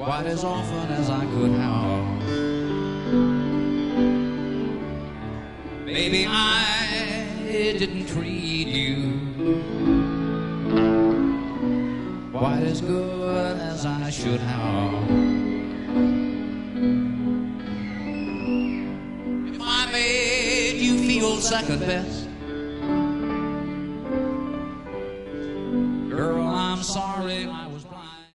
quite as often as I could have. Maybe I didn't treat you quite as good as I should have. If I made you feel second best, girl, I'm sorry I